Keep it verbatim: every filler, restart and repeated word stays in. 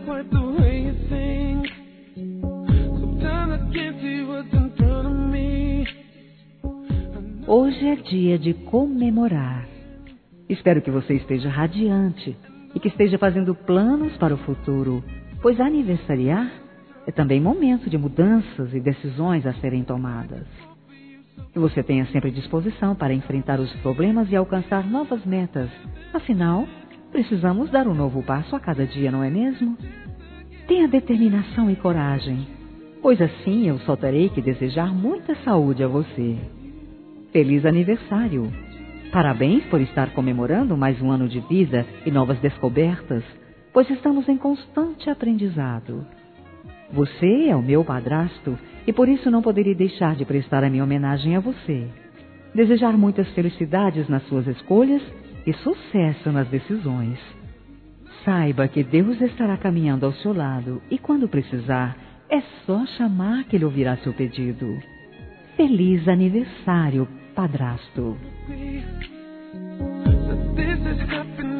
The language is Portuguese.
quite the way you think. Sometimes I can't see what's in front of me. Hoje é dia de comemorar. Espero que você esteja radiante e que esteja fazendo planos para o futuro, pois aniversariar é também momento de mudanças e decisões a serem tomadas. Que você tenha sempre disposição para enfrentar os problemas e alcançar novas metas. Afinal, precisamos dar um novo passo a cada dia, não é mesmo? Tenha determinação e coragem, pois assim eu só terei que desejar muita saúde a você. Feliz aniversário! Parabéns por estar comemorando mais um ano de vida e novas descobertas, pois estamos em constante aprendizado. Você é o meu padrasto e por isso não poderia deixar de prestar a minha homenagem a você. Desejar muitas felicidades nas suas escolhas e sucesso nas decisões. Saiba que Deus estará caminhando ao seu lado e quando precisar, é só chamar que Ele ouvirá seu pedido. Feliz aniversário, padrasto! This is happening.